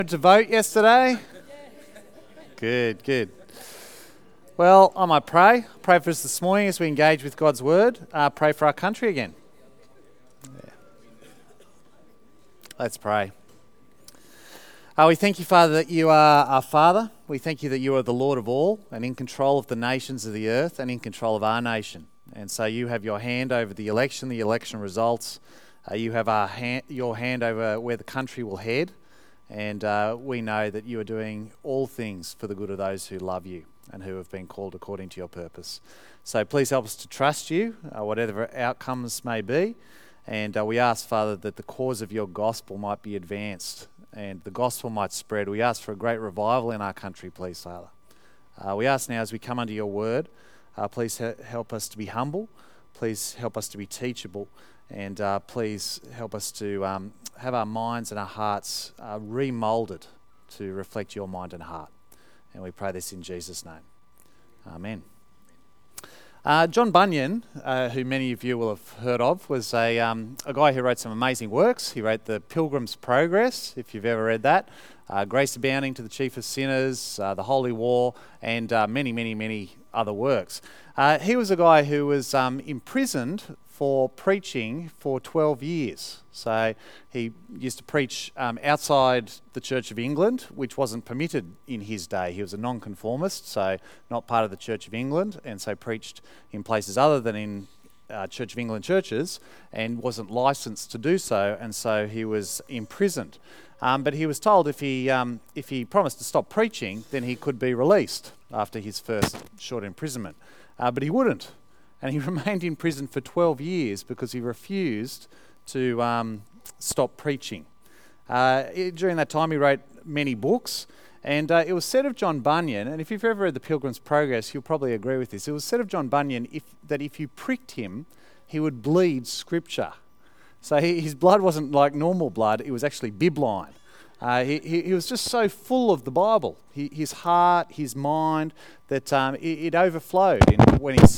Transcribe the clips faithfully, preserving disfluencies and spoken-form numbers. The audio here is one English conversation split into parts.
To vote yesterday? Good, good. Well, I might pray. Pray for us this morning as we engage with God's word. Uh, pray for our country again. Yeah. Let's pray. Uh, we thank you, Father, that you are our Father. We thank you that you are the Lord of all and in control of the nations of the earth and in control of our nation. And so you have your hand over the election, the election results. Uh, you have our hand, your hand over where the country will head. And uh, we know that you are doing all things for the good of those who love you and who have been called according to your purpose. So please help us to trust you, uh, whatever outcomes may be. And uh, we ask, Father, that the cause of your gospel might be advanced and the gospel might spread. We ask for a great revival in our country, please, Father. Uh, we ask now as we come under your word, uh, please he- help us to be humble. Please help us to be teachable. And uh, please help us to um, have our minds and our hearts uh, remoulded to reflect your mind and heart. And we pray this in Jesus' name. Amen. Uh, John Bunyan, uh, who many of you will have heard of, was a, um, a guy who wrote some amazing works. He wrote The Pilgrim's Progress, if you've ever read that, uh, Grace Abounding to the Chief of Sinners, uh, The Holy War, and uh, many, many, many other works. Uh, he was a guy who was um, imprisoned for preaching for twelve years. So he used to preach um, outside the Church of England, which wasn't permitted in his day. He was a nonconformist, so not part of the Church of England, and so preached in places other than in uh, Church of England churches, and wasn't licensed to do so, and so he was imprisoned. Um, but he was told if he um, if he promised to stop preaching, then he could be released after his first short imprisonment. Uh, but he wouldn't. And he remained in prison for twelve years because he refused to um, stop preaching. Uh, it, during that time, he wrote many books. And uh, it was said of John Bunyan, and if you've ever read The Pilgrim's Progress, you'll probably agree with this. It was said of John Bunyan if, that if you pricked him, he would bleed scripture. So he, his blood wasn't like normal blood, it was actually bibline. Uh, he, he, he was just so full of the Bible, he, his heart, his mind, that um, it, it overflowed in, when he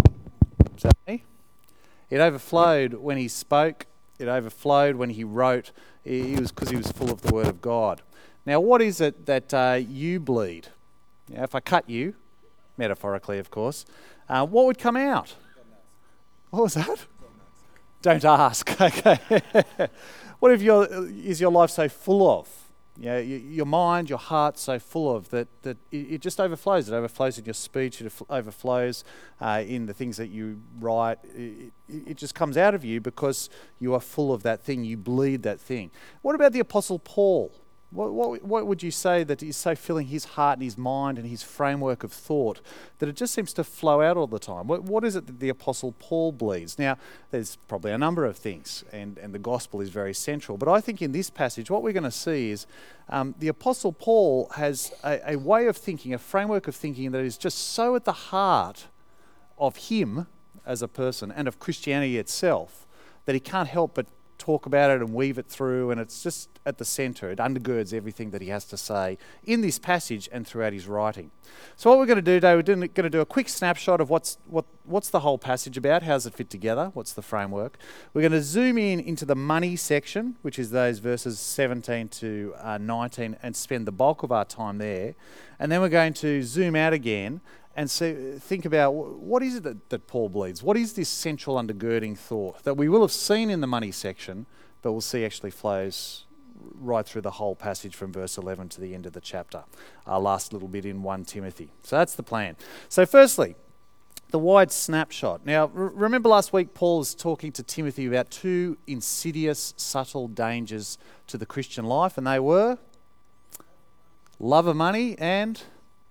Is that me? It overflowed when he spoke. It overflowed when he wrote. It was because he was full of the Word of God. Now, what is it that uh, you bleed? Now, if I cut you, metaphorically, of course, uh, what would come out? What was that? Don't ask. Okay. What if your is your life so full of? You know, your mind, your heart so full of that that it just overflows. It overflows in your speech. It overflows uh, in the things that you write. It, it just comes out of you because you are full of that thing. You bleed that thing. What about the Apostle Paul? What, what, what would you say that is so filling his heart and his mind and his framework of thought that it just seems to flow out all the time? What, what is it that the Apostle Paul bleeds? Now, there's probably a number of things, and, and the gospel is very central. But I think in this passage, what we're going to see is um, the Apostle Paul has a, a way of thinking, a framework of thinking that is just so at the heart of him as a person and of Christianity itself that he can't help but talk about it and weave it through, and it's just at the centre. It undergirds everything that he has to say in this passage and throughout his writing. So what we're going to do today, we're going to do a quick snapshot of what's what what's the whole passage about, how does it fit together, what's the framework. We're going to zoom in into the money section, which is those verses seventeen to nineteen, and spend the bulk of our time there. And then we're going to zoom out again and so think about what is it that, that Paul bleeds? What is this central undergirding thought that we will have seen in the money section, but we'll see actually flows right through the whole passage from verse eleven to the end of the chapter. Our last little bit in First Timothy. So that's the plan. So firstly, the wide snapshot. Now, r- remember last week Paul was talking to Timothy about two insidious, subtle dangers to the Christian life, and they were love of money and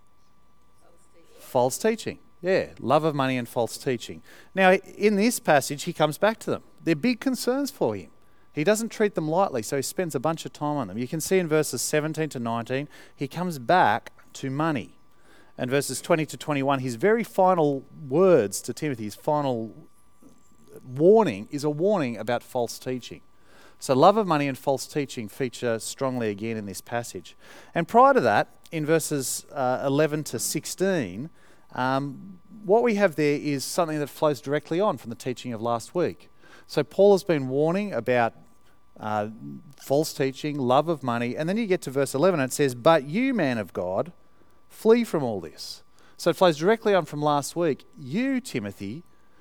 false teaching. Yeah, love of money and false teaching. Now, in this passage, he comes back to them. They're big concerns for him. He doesn't treat them lightly, so he spends a bunch of time on them. You can see in verses seventeen to nineteen, he comes back to money. And verses twenty to twenty-one, his very final words to Timothy, his final warning, is a warning about false teaching. So love of money and false teaching feature strongly again in this passage. And prior to that, in verses uh, eleven to sixteen, um, what we have there is something that flows directly on from the teaching of last week. So Paul has been warning about uh, false teaching, love of money. And then you get to verse eleven and it says, "But you, man of God, flee from all this." So it flows directly on from last week. You, Timothy,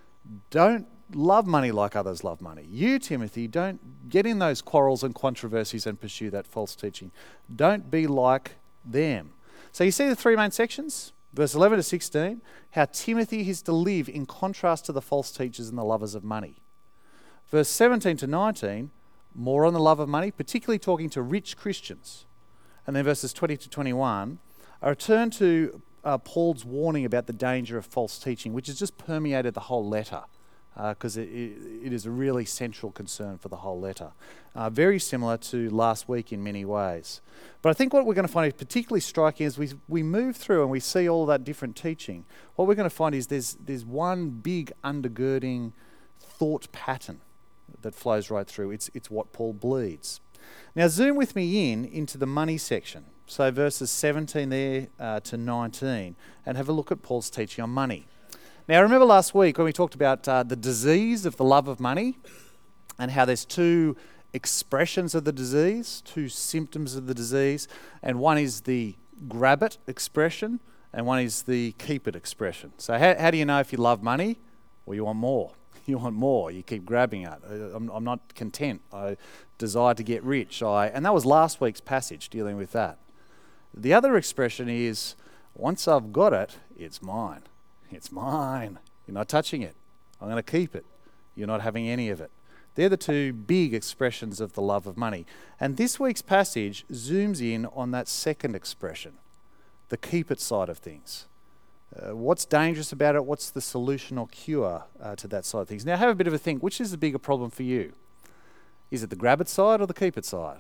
don't love money like others love money. You, Timothy, don't get in those quarrels and controversies and pursue that false teaching. Don't be like them. So you see the three main sections? Verse eleven to sixteen, how Timothy is to live in contrast to the false teachers and the lovers of money. Verse seventeen to nineteen, more on the love of money, particularly talking to rich Christians. And then verses twenty to twenty-one, a return to uh, Paul's warning about the danger of false teaching, which has just permeated the whole letter, because uh, it, it, it is a really central concern for the whole letter. Uh, very similar to last week in many ways. But I think what we're going to find particularly striking is we we move through and we see all that different teaching. What we're going to find is there's there's one big undergirding thought pattern that flows right through. It's it's what Paul bleeds. Now zoom with me in into the money section. So verses seventeen there uh, to nineteen, and have a look at Paul's teaching on money. Now remember last week when we talked about uh, the disease of the love of money, and how there's two expressions of the disease, two symptoms of the disease, and one is the grab it expression and one is the keep it expression. So how, how do you know if you love money? Well, you want more. You want more. You keep grabbing it. I'm, I'm not content. I desire to get rich. I and that was last week's passage dealing with that. The other expression is, once I've got it, it's mine. It's mine. You're not touching it. I'm going to keep it. You're not having any of it. They're the two big expressions of the love of money. And this week's passage zooms in on that second expression, the keep it side of things. Uh, what's dangerous about it? What's the solution or cure uh, to that side of things? Now have a bit of a think. Which is the bigger problem for you? Is it the grab it side or the keep it side?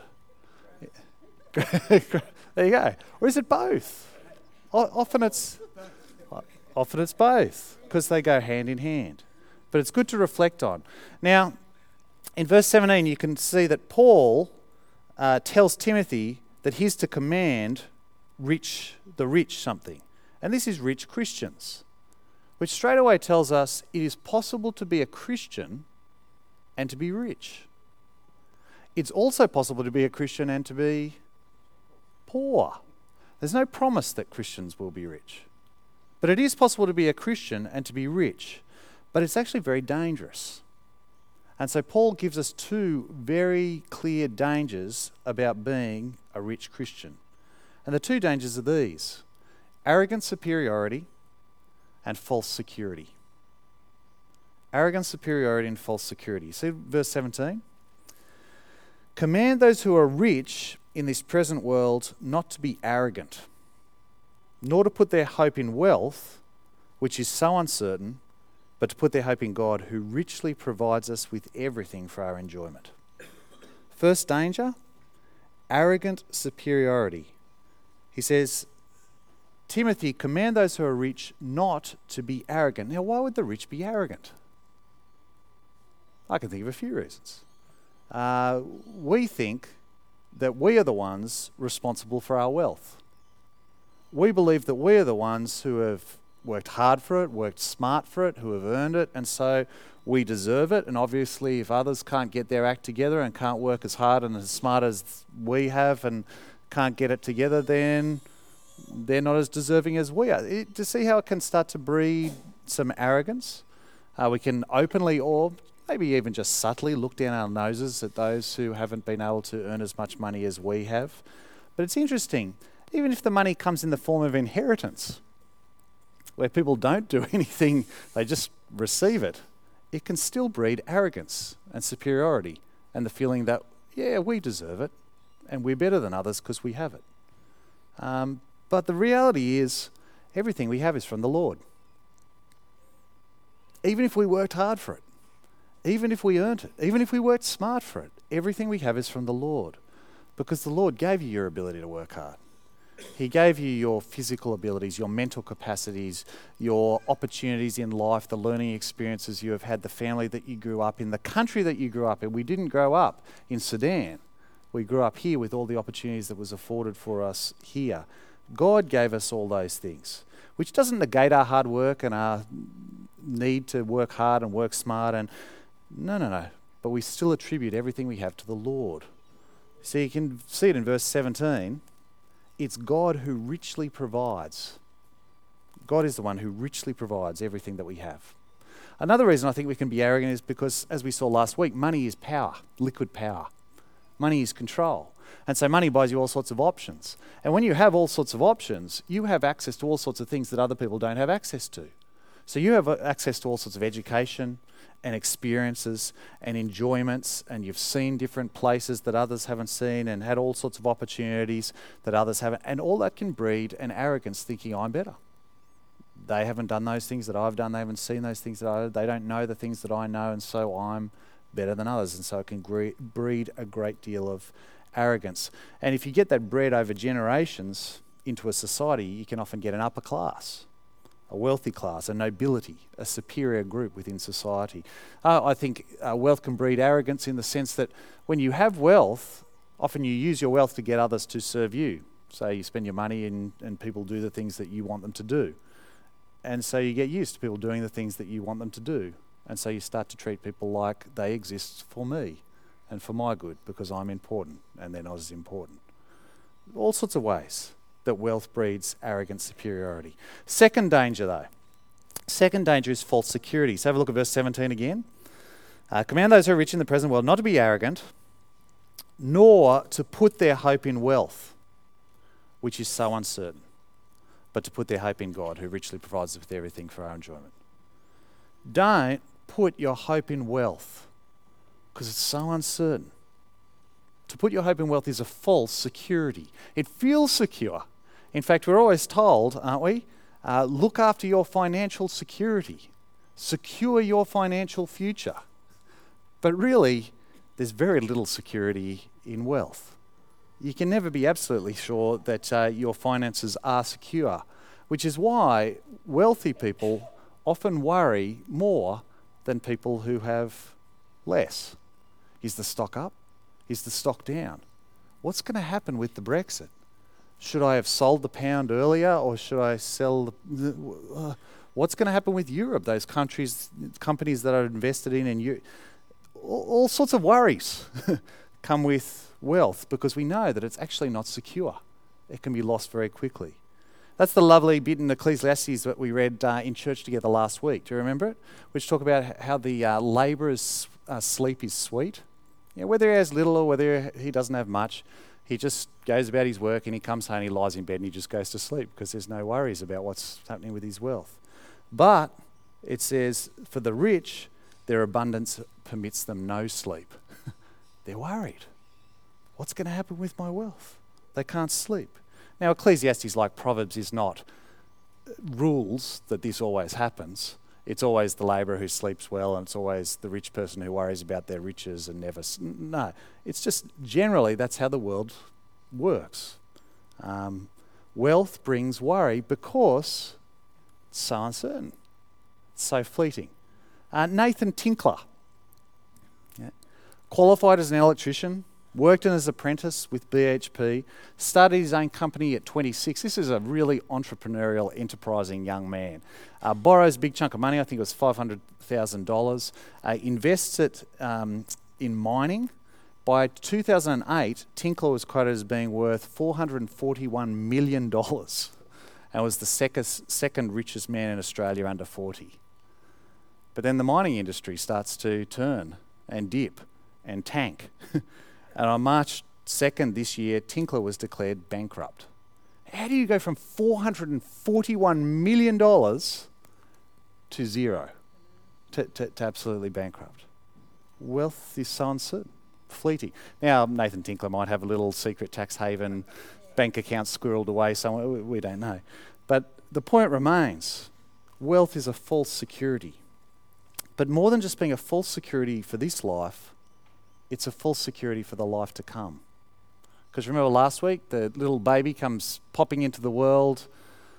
There you go. Or is it both? O- often it's often it's both, because they go hand in hand. But it's good to reflect on. Now, in verse seventeen, you can see that Paul uh, tells Timothy that he's to command rich, the rich something. And this is rich Christians, which straight away tells us it is possible to be a Christian and to be rich. It's also possible to be a Christian and to be poor. There's no promise that Christians will be rich. But it is possible to be a Christian and to be rich. But it's actually very dangerous. And so Paul gives us two very clear dangers about being a rich Christian. And the two dangers are these: arrogant superiority and false security. Arrogant superiority and false security. See verse seventeen? Command those who are rich in this present world not to be arrogant, nor to put their hope in wealth, which is so uncertain, but to put their hope in God, who richly provides us with everything for our enjoyment. First danger, arrogant superiority. He says, Timothy, command those who are rich not to be arrogant. Now, why would the rich be arrogant? I can think of a few reasons. Uh, we think that we are the ones responsible for our wealth. We believe that we are the ones who have worked hard for it, worked smart for it, who have earned it, and so we deserve it. And obviously, if others can't get their act together and can't work as hard and as smart as we have and can't get it together, then they're not as deserving as we are. It, to see how it can start to breed some arrogance, uh, we can openly or maybe even just subtly look down our noses at those who haven't been able to earn as much money as we have. But it's interesting, even if the money comes in the form of inheritance, where people don't do anything, they just receive it, it can still breed arrogance and superiority and the feeling that, yeah, we deserve it and we're better than others because we have it. Um, but the reality is, everything we have is from the Lord. Even if we worked hard for it, even if we earned it, even if we worked smart for it, everything we have is from the Lord, because the Lord gave you your ability to work hard. He gave you your physical abilities, your mental capacities, your opportunities in life, the learning experiences you have had, the family that you grew up in, the country that you grew up in. We didn't grow up in Sudan. We grew up here with all the opportunities that was afforded for us here. God gave us all those things, which doesn't negate our hard work and our need to work hard and work smart. And no, no, no. but we still attribute everything we have to the Lord. So you can see it in verse seventeen. It's God who richly provides. God is the one who richly provides everything that we have. Another reason I think we can be arrogant is because, as we saw last week, money is power, liquid power. Money is control. And so money buys you all sorts of options. And when you have all sorts of options, you have access to all sorts of things that other people don't have access to. So you have access to all sorts of education and experiences and enjoyments, and you've seen different places that others haven't seen and had all sorts of opportunities that others haven't. And all that can breed an arrogance, thinking I'm better. They haven't done those things that I've done. They haven't seen those things that I They don't know the things that I know, and so I'm better than others. And so it can gre- breed a great deal of arrogance. And if you get that bred over generations into a society, you can often get an upper class, a wealthy class, a nobility, a superior group within society. Uh, I think uh, wealth can breed arrogance in the sense that when you have wealth, often you use your wealth to get others to serve you. So you spend your money and, and people do the things that you want them to do. And so you get used to people doing the things that you want them to do. And so you start to treat people like they exist for me and for my good because I'm important and they're not as important. All sorts of ways that wealth breeds arrogant superiority. Second danger, though. Second danger is false security. So have a look at verse seventeen again. Uh, Command those who are rich in the present world not to be arrogant, nor to put their hope in wealth, which is so uncertain, but to put their hope in God, who richly provides us with everything for our enjoyment. Don't put your hope in wealth, because it's so uncertain. To put your hope in wealth is a false security. It feels secure. In fact, we're always told, aren't we? Uh, look after your financial security. Secure your financial future. But really, there's very little security in wealth. You can never be absolutely sure that uh, your finances are secure, which is why wealthy people often worry more than people who have less. Is the stock up? Is the stock down? What's going to happen with the Brexit? Should I have sold the pound earlier, or should I sell the... Uh, what's going to happen with Europe, those countries, companies that are invested in, and you, all, all sorts of worries come with wealth, because we know that it's actually not secure. It can be lost very quickly. That's the lovely bit in Ecclesiastes that we read uh, in church together last week. Do you remember it? Which talk about how the uh, labourer's uh, sleep is sweet. You know, whether he has little or whether he doesn't have much, he just goes about his work and he comes home, he lies in bed and he just goes to sleep because there's no worries about what's happening with his wealth. But it says, for the rich, their abundance permits them no sleep. They're worried. What's going to happen with my wealth? They can't sleep. Now, Ecclesiastes, like Proverbs, is not rules that this always happens. It's always the labourer who sleeps well, and it's always the rich person who worries about their riches and never... S- no, it's just generally that's how the world works. Um, wealth brings worry because it's so uncertain, it's so fleeting. Uh, Nathan Tinkler, yeah, qualified as an electrician, worked in as an apprentice with B H P, started his own company at twenty-six. This is a really entrepreneurial, enterprising young man. Uh, borrows a big chunk of money, I think it was five hundred thousand dollars, uh, invests it um, in mining. By two thousand eight, Tinkler was quoted as being worth four hundred forty-one million dollars and was the second, second richest man in Australia under forty. But then the mining industry starts to turn and dip and tank. And on March second this year, Tinkler was declared bankrupt. How do you go from four hundred forty-one million dollars to zero, to, to, to absolutely bankrupt? Wealth is so uncertain, fleeting. Now, Nathan Tinkler might have a little secret tax haven bank account squirreled away somewhere, we, we don't know. But the point remains, wealth is a false security. But more than just being a false security for this life, it's a false security for the life to come. Because remember last week, the little baby comes popping into the world,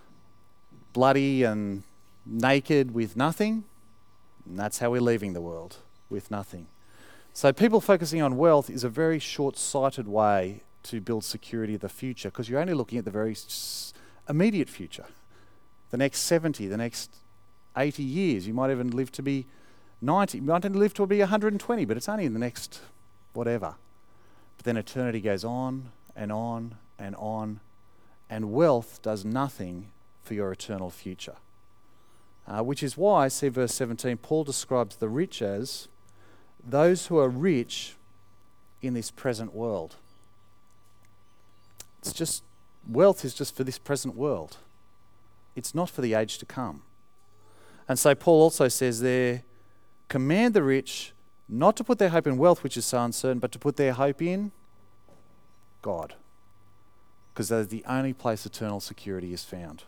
bloody and naked with nothing, and that's how we're leaving the world, with nothing. So people focusing on wealth is a very short-sighted way to build security of the future, because you're only looking at the very s- immediate future. The next seventy, the next eighty years, you might even live to be ninety, might live to be one hundred twenty, but it's only in the next whatever. But then eternity goes on and on and on, and wealth does nothing for your eternal future. Uh, which is why, see verse seventeen, Paul describes the rich as those who are rich in this present world. It's just, wealth is just for this present world. It's not for the age to come. And so Paul also says there, command the rich not to put their hope in wealth, which is so uncertain, but to put their hope in God. Because that is the only place eternal security is found.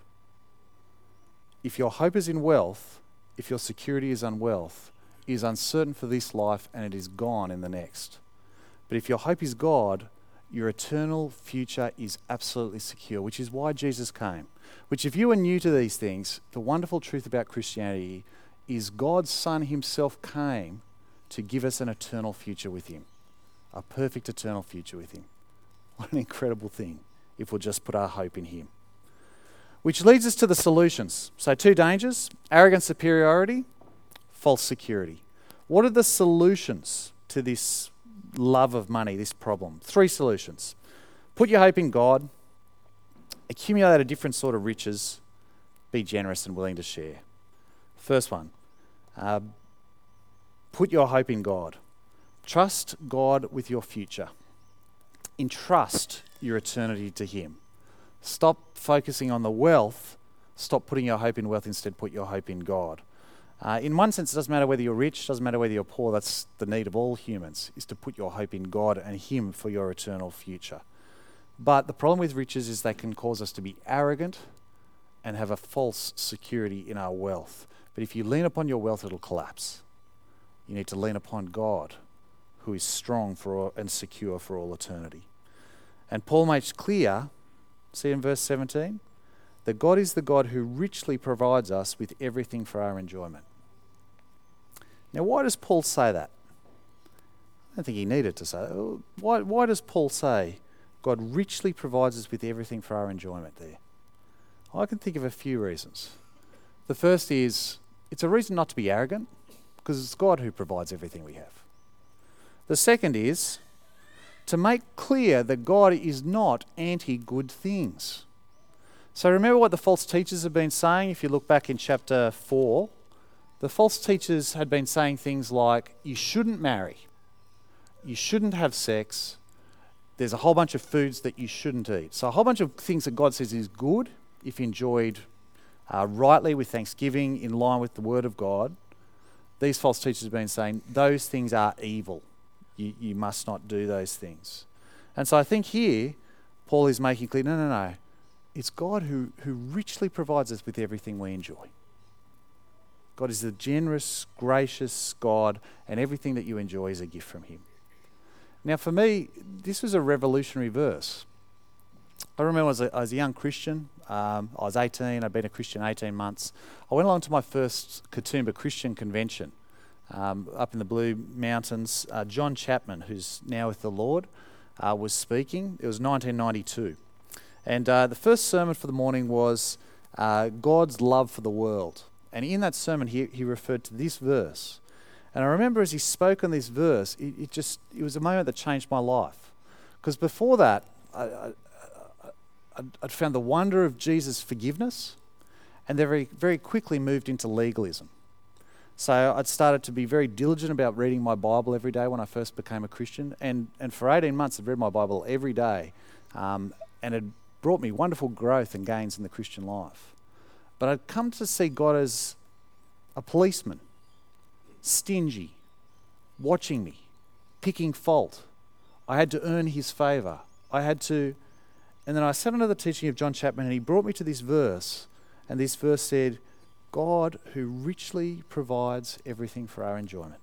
If your hope is in wealth, if your security is in wealth, it is uncertain for this life and it is gone in the next. But if your hope is God, your eternal future is absolutely secure, which is why Jesus came. Which, if you are new to these things, the wonderful truth about Christianity is God's Son himself came to give us an eternal future with him. A perfect eternal future with him. What an incredible thing if we'll just put our hope in him. Which leads us to the solutions. So two dangers, arrogant superiority, false security. What are the solutions to this love of money, this problem? Three solutions. Put your hope in God, accumulate a different sort of riches, be generous and willing to share. First one, uh, put your hope in God. Trust God with your future. Entrust your eternity to him. Stop focusing on the wealth. Stop putting your hope in wealth. Instead, put your hope in God. Uh, in one sense, it doesn't matter whether you're rich, doesn't matter whether you're poor. That's the need of all humans, is to put your hope in God and him for your eternal future. But the problem with riches is they can cause us to be arrogant and have a false security in our wealth. But if you lean upon your wealth, it'll collapse. You need to lean upon God, who is strong for all, and secure for all eternity. And Paul makes clear, see in verse seventeen, that God is the God who richly provides us with everything for our enjoyment. Now, why does Paul say that? I don't think he needed to say that. Why, why does Paul say God richly provides us with everything for our enjoyment there? I can think of a few reasons. The first is, it's a reason not to be arrogant, because it's God who provides everything we have. The second is to make clear that God is not anti-good things. So remember what the false teachers have been saying. If you look back in chapter four, the false teachers had been saying things like, you shouldn't marry, you shouldn't have sex, there's a whole bunch of foods that you shouldn't eat. So a whole bunch of things that God says is good if enjoyed uh, rightly with thanksgiving in line with the word of God. These false teachers have been saying those things are evil. You, you must not do those things. And so I think here Paul is making clear, no, no, no. It's God who, who richly provides us with everything we enjoy. God is the generous, gracious God, and everything that you enjoy is a gift from him. Now for me, this was a revolutionary verse. I remember as a, as a young Christian, um, I was eighteen, I'd been a Christian eighteen months. I went along to my first Katoomba Christian convention um, up in the Blue Mountains. Uh, John Chapman, who's now with the Lord, uh, was speaking. It was nineteen ninety-two. And uh, the first sermon for the morning was uh, God's love for the world. And in that sermon, he, he referred to this verse. And I remember as he spoke on this verse, it, it just, it was a moment that changed my life. Because before that, I, I, I, I'd found the wonder of Jesus' forgiveness, and then very, very quickly moved into legalism. So I'd started to be very diligent about reading my Bible every day when I first became a Christian. And, and for eighteen months, I'd read my Bible every day. Um, and it brought me wonderful growth and gains in the Christian life. But I'd come to see God as a policeman, stingy, watching me, picking fault. I had to earn his favour. I had to... And then I sat under the teaching of John Chapman, and he brought me to this verse. And this verse said, God who richly provides everything for our enjoyment.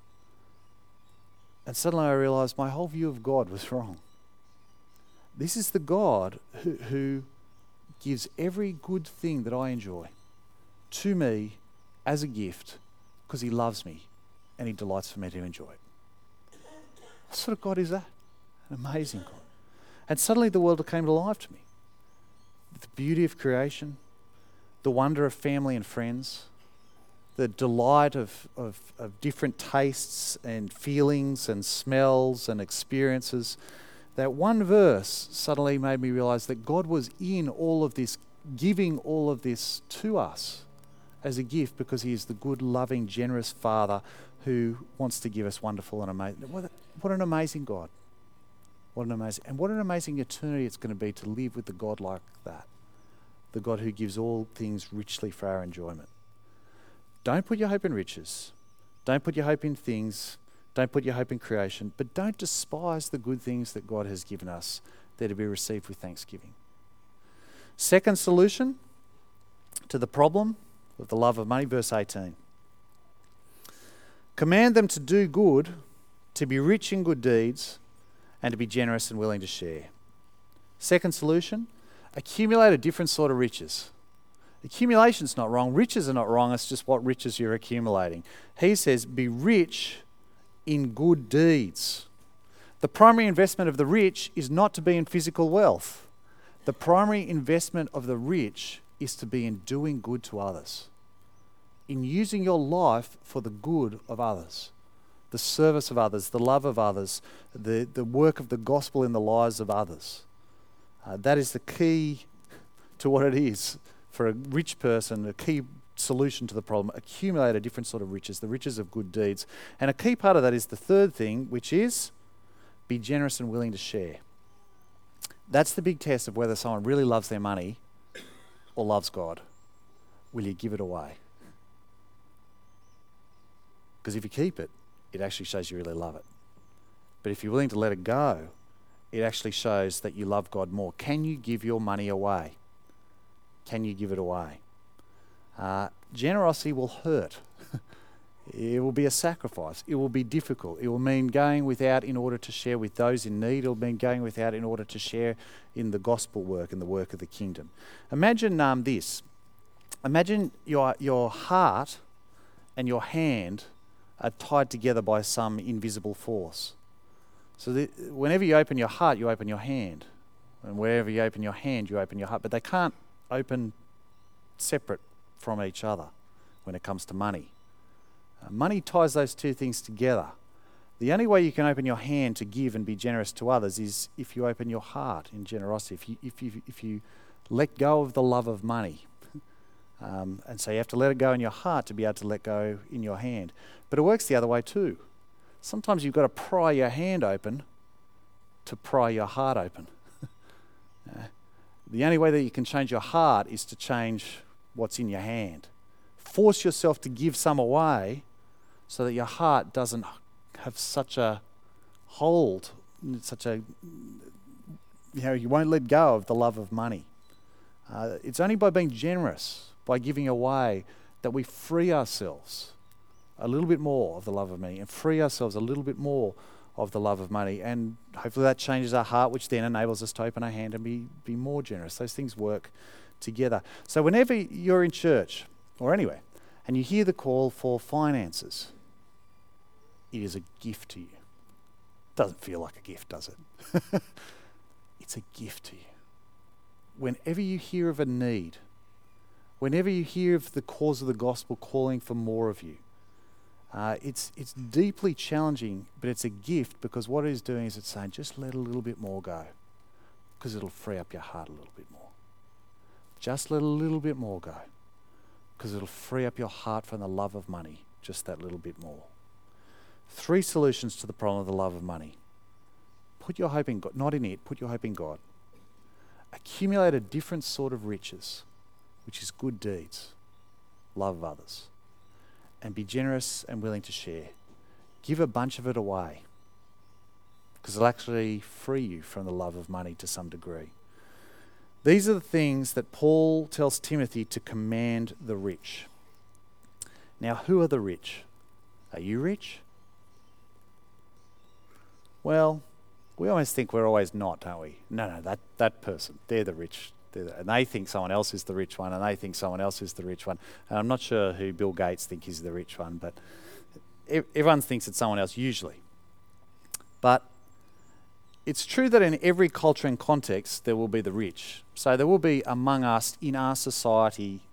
And suddenly I realised my whole view of God was wrong. This is the God who, who gives every good thing that I enjoy to me as a gift because he loves me and he delights for me to enjoy it. What sort of God is that? An amazing God. And suddenly the world came to life to me. The beauty of creation, the wonder of family and friends, the delight of, of, of different tastes and feelings and smells and experiences, that one verse suddenly made me realize that God was in all of this, giving all of this to us as a gift, because he is the good, loving, generous Father who wants to give us wonderful and amazing. What, what an amazing God. What an amazing, and what an amazing eternity it's going to be to live with the God like that. The God who gives all things richly for our enjoyment. Don't put your hope in riches. Don't put your hope in things. Don't put your hope in creation. But don't despise the good things that God has given us. They're to be received with thanksgiving. Second solution to the problem of the love of money, verse eighteen. Command them to do good, to be rich in good deeds, and to be generous and willing to share. Second solution, accumulate a different sort of riches. Accumulation's not wrong. Riches are not wrong. It's just what riches you're accumulating. He says, be rich in good deeds. The primary investment of the rich is not to be in physical wealth. The primary investment of the rich is to be in doing good to others, in using your life for the good of others, the service of others, the love of others, the, the work of the gospel in the lives of others. Uh, that is the key to what it is for a rich person, a key solution to the problem. Accumulate a different sort of riches, the riches of good deeds. And a key part of that is the third thing, which is be generous and willing to share. That's the big test of whether someone really loves their money or loves God. Will you give it away? Because if you keep it, it actually shows you really love it. But if you're willing to let it go, it actually shows that you love God more. Can you give your money away? Can you give it away? Uh, generosity will hurt. It will be a sacrifice. It will be difficult. It will mean going without in order to share with those in need. It will mean going without in order to share in the gospel work and the work of the kingdom. Imagine um, this. Imagine your your heart and your hand are tied together by some invisible force. So that whenever you open your heart, you open your hand. And wherever you open your hand, you open your heart. But they can't open separate from each other when it comes to money. Uh, money ties those two things together. The only way you can open your hand to give and be generous to others is if you open your heart in generosity, if you, if you, if you let go of the love of money. Um, and so you have to let it go in your heart to be able to let go in your hand. But it works the other way too. Sometimes you've got to pry your hand open to pry your heart open. uh, the only way that you can change your heart is to change what's in your hand. Force yourself to give some away so that your heart doesn't have such a hold, such a, you know, you won't let go of the love of money. Uh, it's only by being generous, by giving away, that we free ourselves a little bit more of the love of money and free ourselves a little bit more of the love of money. And hopefully that changes our heart, which then enables us to open our hand and be, be more generous. Those things work together. So whenever you're in church or anywhere and you hear the call for finances, it is a gift to you. It doesn't feel like a gift, does it? It's a gift to you. Whenever you hear of a need, whenever you hear of the cause of the gospel calling for more of you, uh, it's it's deeply challenging, but it's a gift, because what it is doing is it's saying, just let a little bit more go, because it'll free up your heart a little bit more. Just let a little bit more go, because it'll free up your heart from the love of money just that little bit more. Three solutions to the problem of the love of money. Put your hope in God, not in it, put your hope in God. Accumulate a different sort of riches, which is good deeds, love of others, and be generous and willing to share. Give a bunch of it away, because it'll actually free you from the love of money to some degree. These are the things that Paul tells Timothy to command the rich. Now, who are the rich? Are you rich? Well, we always think we're always not, don't we? No, no, that, that person, they're the rich. They're the, and they think someone else is the rich one, and they think someone else is the rich one. And I'm not sure who Bill Gates thinks is the rich one, but everyone thinks it's someone else usually. But it's true that in every culture and context, there will be the rich. So there will be among us, in our society,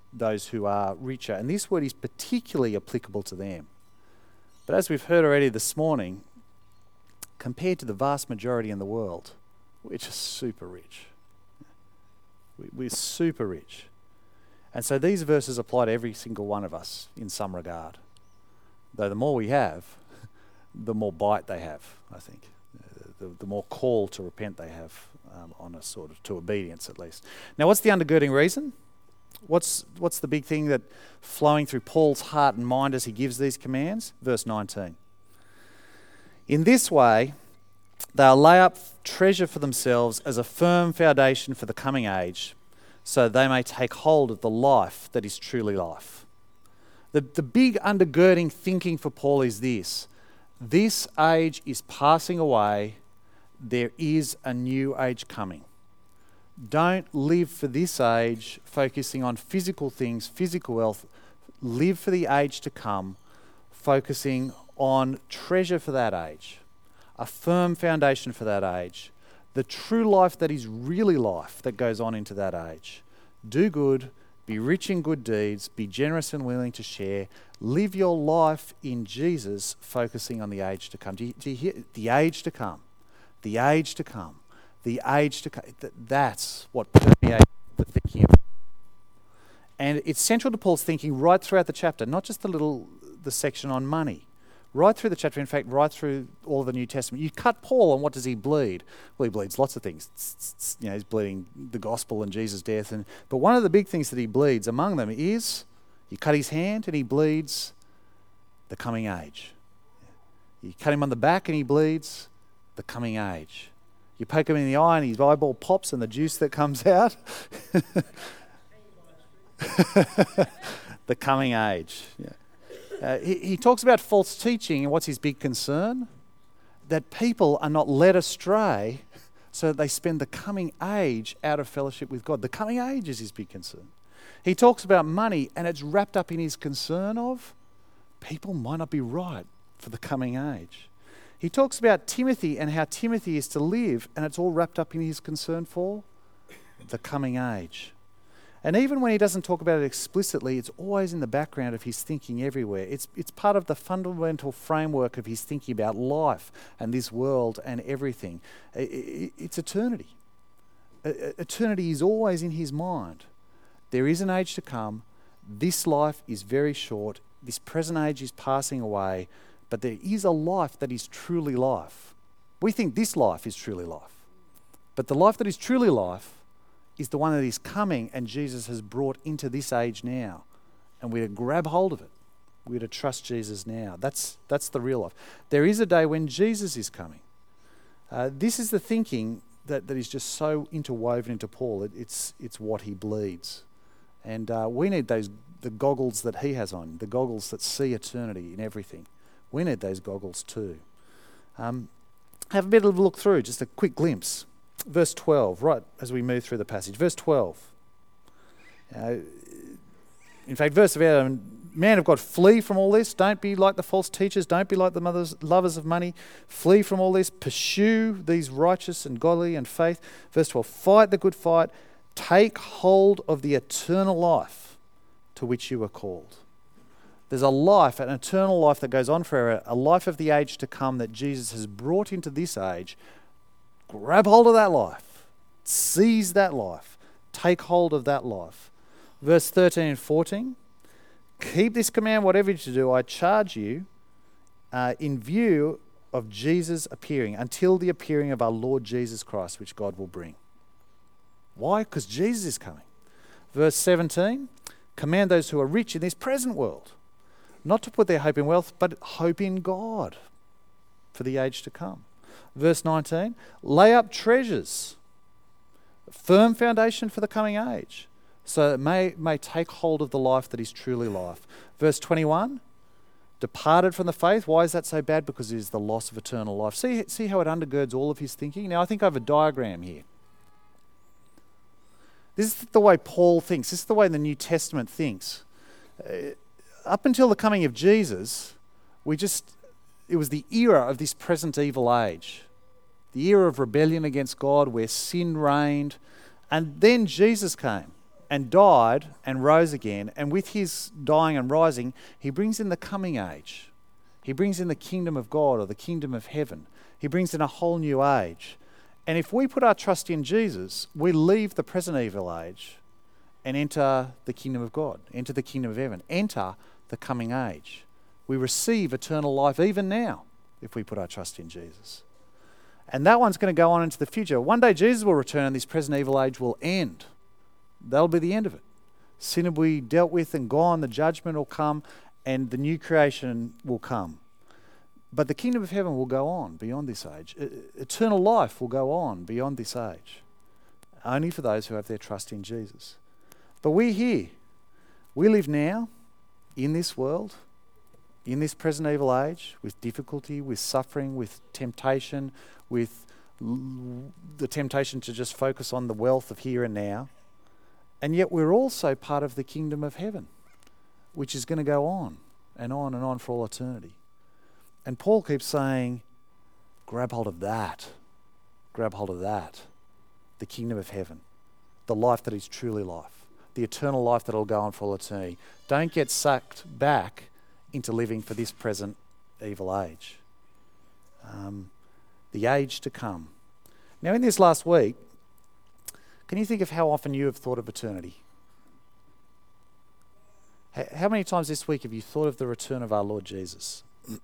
those who are richer. And this word is particularly applicable to them. But as we've heard already this morning, compared to the vast majority in the world, we're just super rich. We're super rich. And so these verses apply to every single one of us in some regard. Though the more we have, the more bite they have, I think. The, the more call to repent they have um, on a sort of, to obedience at least. Now, what's the undergirding reason? What's what's the big thing that flowing through Paul's heart and mind as he gives these commands? Verse nineteen. In this way, they'll lay up treasure for themselves as a firm foundation for the coming age, so they may take hold of the life that is truly life. The, the big undergirding thinking for Paul is this: this age is passing away, there is a new age coming. Don't live for this age focusing on physical things, physical wealth. Live for the age to come, focusing on treasure for that age, a firm foundation for that age, the true life that is really life that goes on into that age. Do good, be rich in good deeds, be generous and willing to share. Live your life in Jesus, focusing on the age to come. Do you, do you hear? The age to come. The age to come. The age to come. That's what permeates the thinking of. And it's central to Paul's thinking right throughout the chapter, not just the little the section on money. Right through the chapter, in fact, right through all of the New Testament. You cut Paul on what does he bleed? Well, he bleeds lots of things. You know, he's bleeding the gospel and Jesus' death. And but one of the big things that he bleeds among them is, you cut his hand and he bleeds the coming age. You cut him on the back and he bleeds the coming age. You poke him in the eye and his eyeball pops and the juice that comes out. The coming age. Yeah. Uh, he, he talks about false teaching, and what's his big concern? That people are not led astray so that they spend the coming age out of fellowship with God. The coming age is his big concern. He talks about money, and it's wrapped up in his concern of people might not be right for the coming age. He talks about Timothy and how Timothy is to live, and it's all wrapped up in his concern for the coming age. And even when he doesn't talk about it explicitly, it's always in the background of his thinking everywhere. It's it's part of the fundamental framework of his thinking about life and this world and everything. It's eternity. Eternity is always in his mind. There is an age to come. This life is very short. This present age is passing away. But there is a life that is truly life. We think this life is truly life. But the life that is truly life is the one that is coming, and Jesus has brought into this age now. And we're to grab hold of it. We're to trust Jesus now. That's that's the real life. There is a day when Jesus is coming. Uh, this is the thinking that, that is just so interwoven into Paul. It, it's it's what he bleeds. And uh, we need those the goggles that he has on, the goggles that see eternity in everything. We need those goggles too. Um, have a bit of a look through, just a quick glimpse. Verse twelve, right as we move through the passage. Verse twelve. Uh, in fact, verse eleven, man of God, flee from all this. Don't be like the false teachers. Don't be like the mothers, lovers of money. Flee from all this. Pursue these righteous and godly and faith. Verse twelve, fight the good fight. Take hold of the eternal life to which you were called. There's a life, an eternal life that goes on forever, a life of the age to come that Jesus has brought into this age. Grab hold of that life. Seize that life. Take hold of that life. Verse thirteen and fourteen. Keep this command, whatever you do, I charge you, uh, in view of Jesus appearing, until the appearing of our Lord Jesus Christ, which God will bring. Why? Because Jesus is coming. Verse seventeen. Command those who are rich in this present world not to put their hope in wealth, but hope in God for the age to come. Verse nineteen, lay up treasures, firm foundation for the coming age, so it may, may take hold of the life that is truly life. Verse twenty-one, departed from the faith. Why is that so bad? Because it is the loss of eternal life. See, see how it undergirds all of his thinking? Now, I think I have a diagram here. This is the way Paul thinks. This is the way the New Testament thinks. Uh, up until the coming of Jesus, we just, it was the era of this present evil age. The era of rebellion against God where sin reigned. And then Jesus came. and died and rose again. And with his dying and rising, he brings in the coming age. He brings in the kingdom of God or the kingdom of heaven. He brings in a whole new age. And if we put our trust in Jesus, we leave the present evil age and enter the kingdom of God, enter the kingdom of heaven, enter the coming age. We receive eternal life even now if we put our trust in Jesus. And that one's going to go on into the future. One day Jesus will return and this present evil age will end. That'll be the end of it. Sin will be dealt with and gone, the judgment will come, and the new creation will come. But the kingdom of heaven will go on beyond this age. Eternal life will go on beyond this age. Only for those who have their trust in Jesus. But we here, we live now in this world, in this present evil age, with difficulty, with suffering, with temptation, with l- the temptation to just focus on the wealth of here and now. And yet we're also part of the kingdom of heaven, which is going to go on and on and on for all eternity. And Paul keeps saying, grab hold of that. Grab hold of that. The kingdom of heaven. The life that is truly life. The eternal life that will go on for all eternity. Don't get sucked back into living for this present evil age. Um, the age to come. Now in this last week, can you think of how often you have thought of eternity? How many times this week have you thought of the return of our Lord Jesus?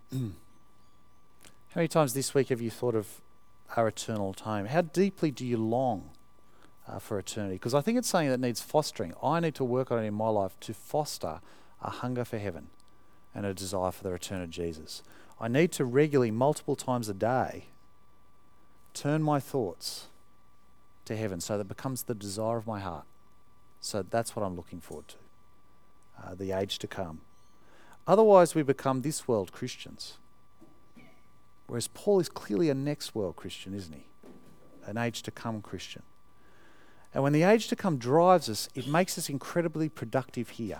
How many times this week have you thought of our eternal home? How deeply do you long uh, for eternity? Because I think it's something that needs fostering. I need to work on it in my life to foster a hunger for heaven and a desire for the return of Jesus. I need to regularly, multiple times a day, turn my thoughts to heaven so that it becomes the desire of my heart. So that's what I'm looking forward to, uh, the age to come. Otherwise, we become this world Christians. Whereas Paul is clearly a next world Christian, isn't he? An age to come Christian. And when the age to come drives us, it makes us incredibly productive here.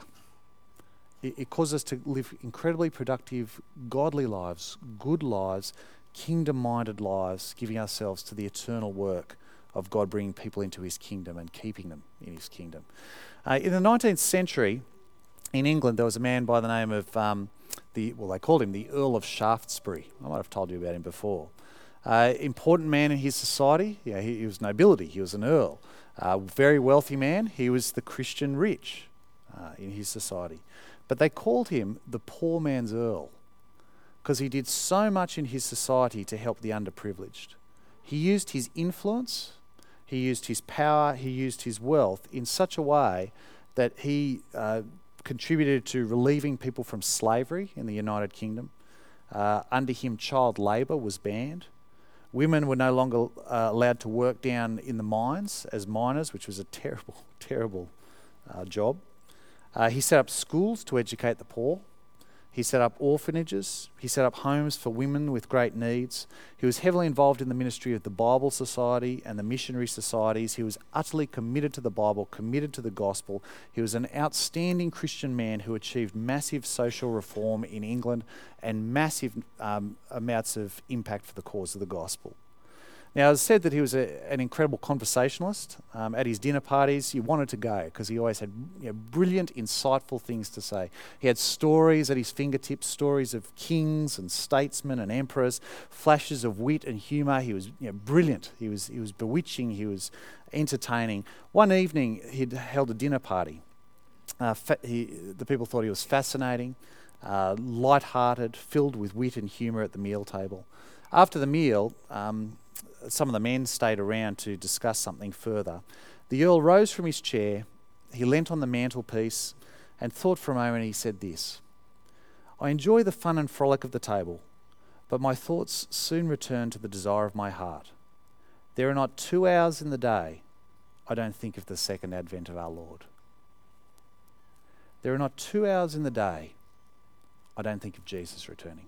It, it causes us to live incredibly productive, godly lives, good lives, kingdom-minded lives, giving ourselves to the eternal work of God bringing people into his kingdom and keeping them in his kingdom. Uh, in the nineteenth century, in England, there was a man by the name of, um, the well, they called him the Earl of Shaftesbury. I might have told you about him before. Uh, important man in his society. Yeah, he, he was nobility. He was an earl. Uh, very wealthy man. He was the Christian rich uh, in his society. But they called him the poor man's earl because he did so much in his society to help the underprivileged. He used his influence, he used his power, he used his wealth in such a way that he uh, contributed to relieving people from slavery in the United Kingdom. Uh, under him, child labour was banned. Women were no longer uh, allowed to work down in the mines as miners, which was a terrible, terrible uh, job. Uh, he set up schools to educate the poor. He set up orphanages. He set up homes for women with great needs. He was heavily involved in the ministry of the Bible Society and the missionary societies. He was utterly committed to the Bible, committed to the gospel. He was an outstanding Christian man who achieved massive social reform in England and massive um, amounts of impact for the cause of the gospel. Now, it's said that he was a, an incredible conversationalist. Um, at his dinner parties, you wanted to go because he always had you know, brilliant, insightful things to say. He had stories at his fingertips, stories of kings and statesmen and emperors, flashes of wit and humour. He was you know, brilliant. He was he was bewitching. He was entertaining. One evening, he'd held a dinner party. Uh, fa- he, the people thought he was fascinating, uh, light-hearted, filled with wit and humour at the meal table. After the meal, um, some of the men stayed around to discuss something further. The Earl rose from his chair, he leant on the mantelpiece and thought for a moment. He said this: "I enjoy the fun and frolic of the table, but my thoughts soon return to the desire of my heart. There are not two hours in the day I don't think of the second advent of our Lord. There are not two hours in the day I don't think of Jesus returning.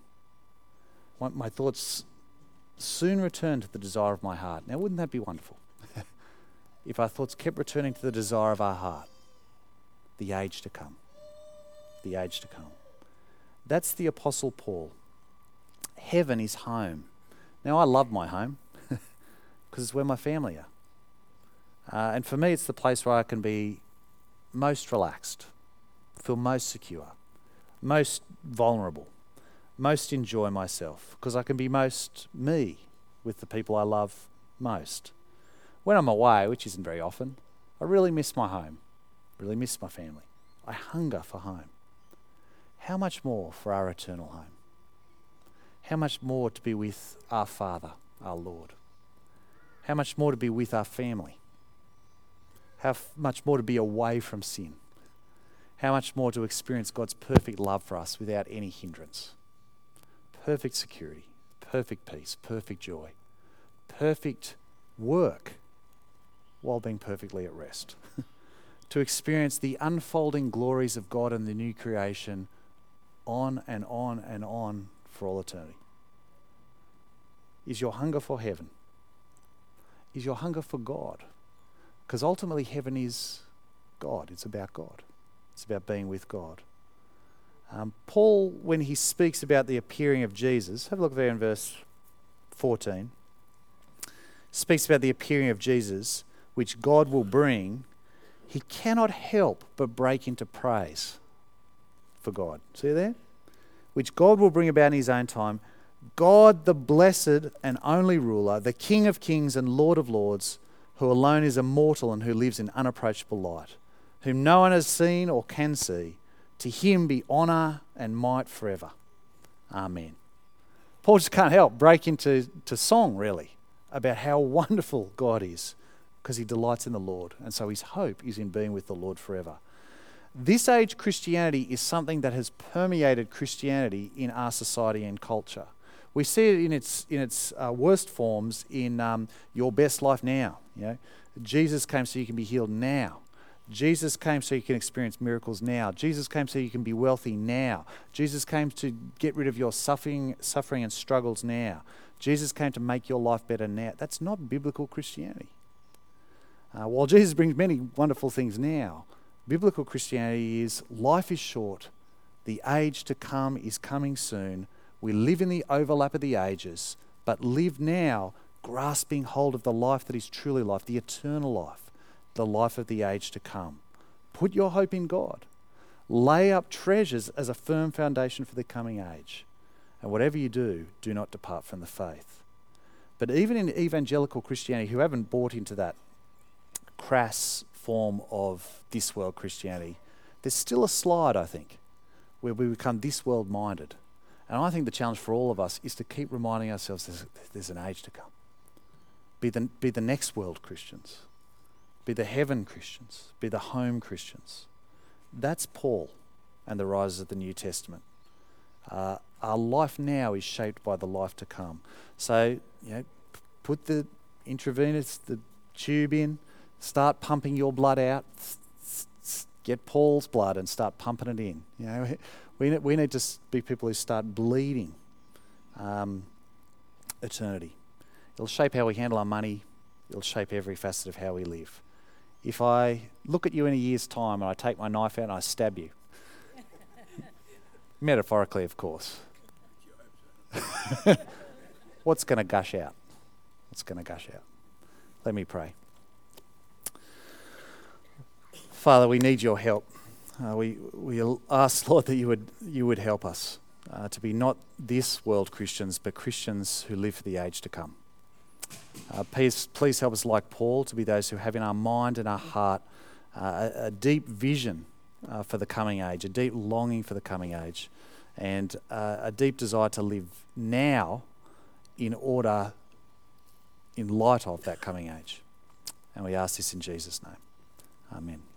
My, my thoughts soon return to the desire of my heart." Now, wouldn't that be wonderful? If our thoughts kept returning to the desire of our heart, the age to come, the age to come. That's the Apostle Paul. Heaven is home. Now, I love my home because it's where my family are. Uh, and for me, it's the place where I can be most relaxed, feel most secure, most vulnerable, most enjoy myself, because I can be most me with the people I love most. When I'm away, which isn't very often, I really miss my home, really miss my family. I hunger for home. How much more for our eternal home? How much more to be with our Father, our Lord? How much more to be with our family? How f- much more to be away from sin? How much more to experience God's perfect love for us without any hindrance? Perfect security, perfect peace, perfect joy, perfect work while being perfectly at rest. To experience the unfolding glories of God and the new creation on and on and on for all eternity. Is your hunger for heaven? Is your hunger for God? Because ultimately heaven is God. It's about God. It's about being with God. Um, Paul, when he speaks about the appearing of Jesus, have a look there in verse fourteen, speaks about the appearing of Jesus, which God will bring. He cannot help but break into praise for God. See there? Which God will bring about in his own time. God, the blessed and only ruler, the King of kings and Lord of lords, who alone is immortal and who lives in unapproachable light, whom no one has seen or can see. To him be honour and might forever. Amen. Paul just can't help break into to song, really, about how wonderful God is, because he delights in the Lord, and so his hope is in being with the Lord forever. This age Christianity is something that has permeated Christianity in our society and culture. We see it in its in its uh, worst forms in um, Your Best Life Now. You know, Jesus came so you can be healed now. Jesus came so you can experience miracles now. Jesus came so you can be wealthy now. Jesus came to get rid of your suffering, suffering and struggles now. Jesus came to make your life better now. That's not biblical Christianity. Uh, while Jesus brings many wonderful things now, biblical Christianity is life is short, the age to come is coming soon. We live in the overlap of the ages, but live now grasping hold of the life that is truly life, the eternal life. The life of the age to come. Put your hope in God. Lay up treasures as a firm foundation for the coming age. And whatever you do, do not depart from the faith. But even in evangelical Christianity, who haven't bought into that crass form of this world Christianity, there's still a slide, I think, where we become this world minded. And I think the challenge for all of us is to keep reminding ourselves there's, there's an age to come. Be the, be the next world Christians. Be the heaven Christians. Be the home Christians. That's Paul and the writers of the New Testament. Uh, our life now is shaped by the life to come. So, you know, put the intravenous, the tube in, start pumping your blood out, get Paul's blood and start pumping it in. You know, we we need to be people who start bleeding um, eternity. It'll shape how we handle our money. It'll shape every facet of how we live. If I look at you in a year's time and I take my knife out and I stab you, metaphorically, of course, what's going to gush out? What's going to gush out? Let me pray. Father, we need your help. Uh, we we ask, Lord, that you would you would help us uh, to be not this world Christians, but Christians who live for the age to come. Uh, please, please help us, like Paul, to be those who have in our mind and our heart uh, a, a deep vision uh, for the coming age, a deep longing for the coming age, and uh, a deep desire to live now in order, in light of that coming age. And we ask this in Jesus' name. Amen.